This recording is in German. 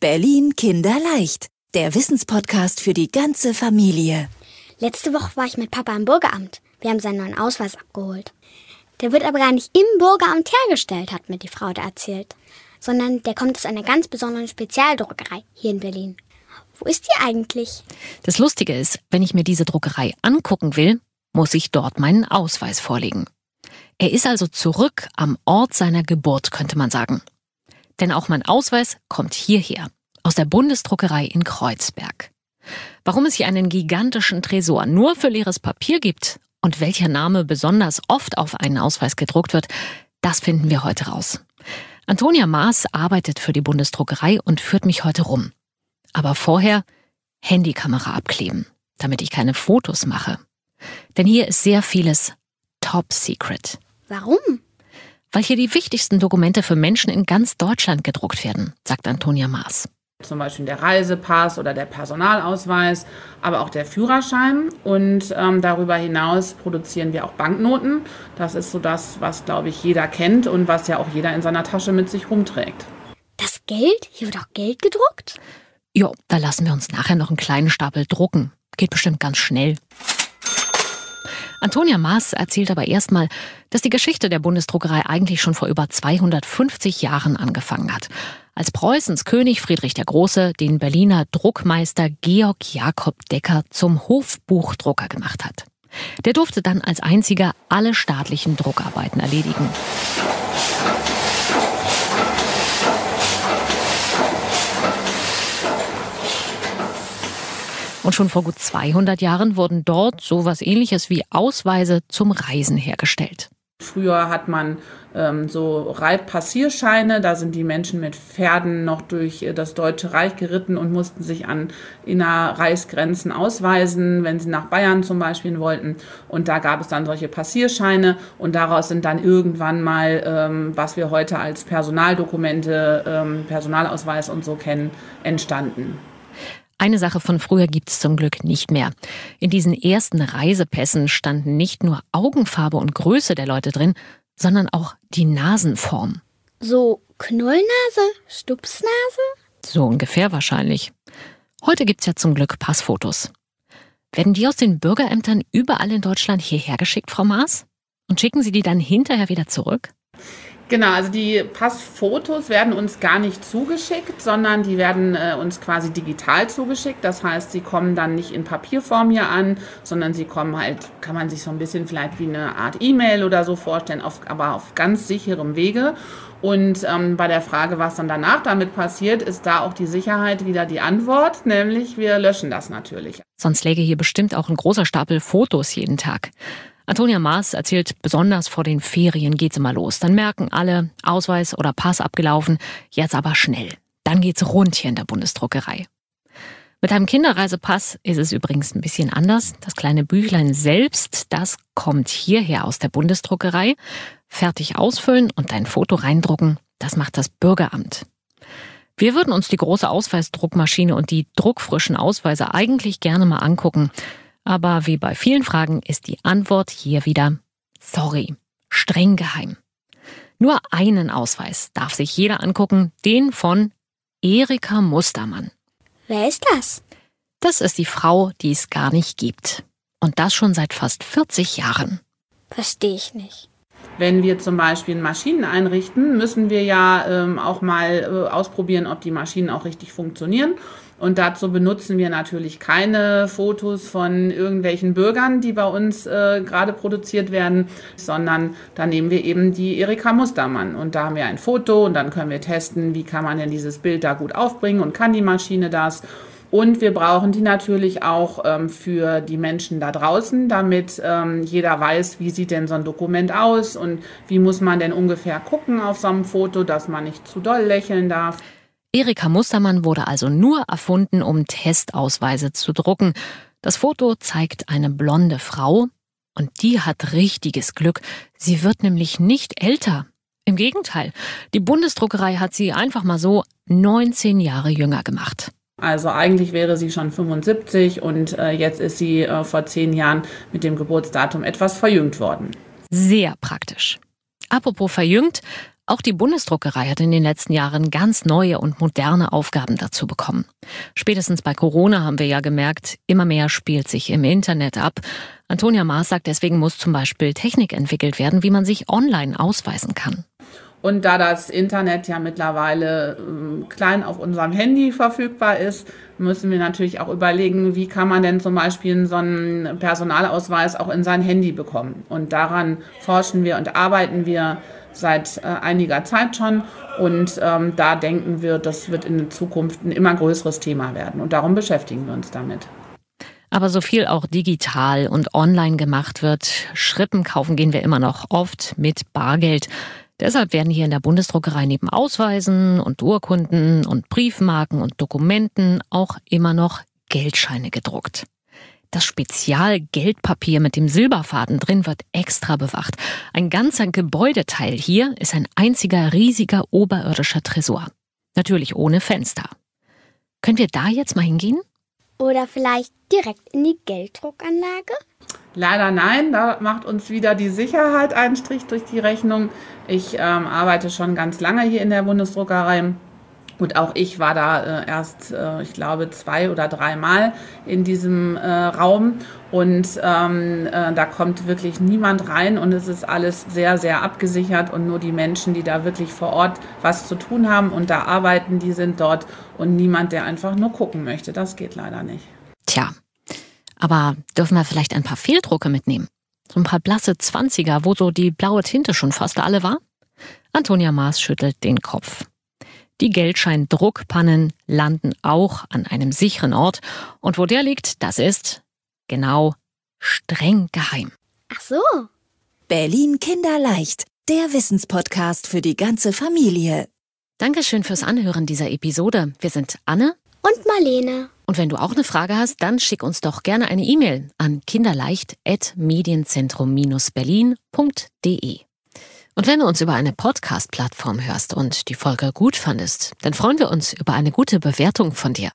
Berlin kinderleicht. Der Wissenspodcast für die ganze Familie. Letzte Woche war ich mit Papa im Bürgeramt. Wir haben seinen neuen Ausweis abgeholt. Der wird aber gar nicht im Bürgeramt hergestellt, hat mir die Frau da erzählt. Sondern der kommt aus einer ganz besonderen Spezialdruckerei hier in Berlin. Wo ist die eigentlich? Das Lustige ist, wenn ich mir diese Druckerei angucken will, muss ich dort meinen Ausweis vorlegen. Er ist also zurück am Ort seiner Geburt, könnte man sagen. Denn auch mein Ausweis kommt hierher, aus der Bundesdruckerei in Kreuzberg. Warum es hier einen gigantischen Tresor nur für leeres Papier gibt und welcher Name besonders oft auf einen Ausweis gedruckt wird, das finden wir heute raus. Antonia Maas arbeitet für die Bundesdruckerei und führt mich heute rum. Aber vorher Handykamera abkleben, damit ich keine Fotos mache. Denn hier ist sehr vieles top secret. Warum? Weil hier die wichtigsten Dokumente für Menschen in ganz Deutschland gedruckt werden, sagt Antonia Maas. Zum Beispiel der Reisepass oder der Personalausweis, aber auch der Führerschein. Und darüber hinaus produzieren wir auch Banknoten. Das ist so das, was, glaube ich, jeder kennt und was ja auch jeder in seiner Tasche mit sich rumträgt. Das Geld? Hier wird auch Geld gedruckt? Jo, da lassen wir uns nachher noch einen kleinen Stapel drucken. Geht bestimmt ganz schnell. Antonia Maas erzählt aber erstmal, dass die Geschichte der Bundesdruckerei eigentlich schon vor über 250 Jahren angefangen hat. Als Preußens König Friedrich der Große den Berliner Druckmeister Georg Jakob Decker zum Hofbuchdrucker gemacht hat. Der durfte dann als einziger alle staatlichen Druckarbeiten erledigen. Und schon vor gut 200 Jahren wurden dort sowas Ähnliches wie Ausweise zum Reisen hergestellt. Früher hat man so Reitpassierscheine, da sind die Menschen mit Pferden noch durch das Deutsche Reich geritten und mussten sich an Innerreichsgrenzen ausweisen, wenn sie nach Bayern zum Beispiel wollten. Und da gab es dann solche Passierscheine und daraus sind dann irgendwann mal, was wir heute als Personaldokumente, Personalausweis und so kennen, entstanden. Eine Sache von früher gibt es zum Glück nicht mehr. In diesen ersten Reisepässen standen nicht nur Augenfarbe und Größe der Leute drin, sondern auch die Nasenform. So Knollnase? Stupsnase? So ungefähr wahrscheinlich. Heute gibt's ja zum Glück Passfotos. Werden die aus den Bürgerämtern überall in Deutschland hierher geschickt, Frau Maas? Und schicken Sie die dann hinterher wieder zurück? Genau, also die Passfotos werden uns gar nicht zugeschickt, sondern die werden uns quasi digital zugeschickt. Das heißt, sie kommen dann nicht in Papierform hier an, sondern sie kommen halt, kann man sich so ein bisschen vielleicht wie eine Art E-Mail oder so vorstellen, aber auf ganz sicherem Wege. Und bei der Frage, was dann danach damit passiert, ist da auch die Sicherheit wieder die Antwort, nämlich wir löschen das natürlich. Sonst läge hier bestimmt auch ein großer Stapel Fotos jeden Tag. Antonia Maas erzählt, besonders vor den Ferien geht's immer los. Dann merken alle, Ausweis oder Pass abgelaufen, jetzt aber schnell. Dann geht's rund hier in der Bundesdruckerei. Mit einem Kinderreisepass ist es übrigens ein bisschen anders. Das kleine Büchlein selbst, das kommt hierher aus der Bundesdruckerei. Fertig ausfüllen und ein Foto reindrucken, das macht das Bürgeramt. Wir würden uns die große Ausweisdruckmaschine und die druckfrischen Ausweise eigentlich gerne mal angucken. Aber wie bei vielen Fragen ist die Antwort hier wieder sorry, streng geheim. Nur einen Ausweis darf sich jeder angucken, den von Erika Mustermann. Wer ist das? Das ist die Frau, die es gar nicht gibt. Und das schon seit fast 40 Jahren. Verstehe ich nicht. Wenn wir zum Beispiel Maschinen einrichten, müssen wir ja auch mal ausprobieren, ob die Maschinen auch richtig funktionieren. Und dazu benutzen wir natürlich keine Fotos von irgendwelchen Bürgern, die bei uns gerade produziert werden, sondern da nehmen wir eben die Erika Mustermann. Und da haben wir ein Foto und dann können wir testen, wie kann man denn dieses Bild da gut aufbringen und kann die Maschine das. Und wir brauchen die natürlich auch für die Menschen da draußen, damit jeder weiß, wie sieht denn so ein Dokument aus und wie muss man denn ungefähr gucken auf so einem Foto, dass man nicht zu doll lächeln darf. Erika Mustermann wurde also nur erfunden, um Testausweise zu drucken. Das Foto zeigt eine blonde Frau und die hat richtiges Glück. Sie wird nämlich nicht älter. Im Gegenteil, die Bundesdruckerei hat sie einfach mal so 19 Jahre jünger gemacht. Also eigentlich wäre sie schon 75 und jetzt ist sie vor 10 Jahren mit dem Geburtsdatum etwas verjüngt worden. Sehr praktisch. Apropos verjüngt, Auch die Bundesdruckerei hat in den letzten Jahren ganz neue und moderne Aufgaben dazu bekommen. Spätestens bei Corona haben wir ja gemerkt, immer mehr spielt sich im Internet ab. Antonia Maas sagt, deswegen muss zum Beispiel Technik entwickelt werden, wie man sich online ausweisen kann. Und da das Internet ja mittlerweile klein auf unserem Handy verfügbar ist, müssen wir natürlich auch überlegen, wie kann man denn zum Beispiel so einen Personalausweis auch in sein Handy bekommen. Und daran forschen wir und arbeiten wir seit einiger Zeit schon. Und da denken wir, das wird in Zukunft ein immer größeres Thema werden. Und darum beschäftigen wir uns damit. Aber so viel auch digital und online gemacht wird, Schrippen kaufen gehen wir immer noch oft mit Bargeld. Deshalb werden hier in der Bundesdruckerei neben Ausweisen und Urkunden und Briefmarken und Dokumenten auch immer noch Geldscheine gedruckt. Das Spezialgeldpapier mit dem Silberfaden drin wird extra bewacht. Ein ganzer Gebäudeteil hier ist ein einziger riesiger oberirdischer Tresor. Natürlich ohne Fenster. Können wir da jetzt mal hingehen? Oder vielleicht direkt in die Gelddruckanlage? Leider nein, da macht uns wieder die Sicherheit einen Strich durch die Rechnung. Ich arbeite schon ganz lange hier in der Bundesdruckerei und auch ich war da erst, ich glaube, 2 oder 3 Mal in diesem Raum und da kommt wirklich niemand rein und es ist alles sehr, sehr abgesichert und nur die Menschen, die da wirklich vor Ort was zu tun haben und da arbeiten, die sind dort und niemand, der einfach nur gucken möchte. Das geht leider nicht. Tja. Aber dürfen wir vielleicht ein paar Fehldrucke mitnehmen? So ein paar blasse 20er, wo so die blaue Tinte schon fast alle war? Antonia Maas schüttelt den Kopf. Die Geldscheindruckpannen landen auch an einem sicheren Ort. Und wo der liegt, das ist, genau, streng geheim. Ach so. Berlin Kinderleicht, der Wissenspodcast für die ganze Familie. Dankeschön fürs Anhören dieser Episode. Wir sind Anne Und Marlene. Und wenn du auch eine Frage hast, dann schick uns doch gerne eine E-Mail an kinderleicht@medienzentrum-berlin.de. Und wenn du uns über eine Podcast-Plattform hörst und die Folge gut fandest, dann freuen wir uns über eine gute Bewertung von dir.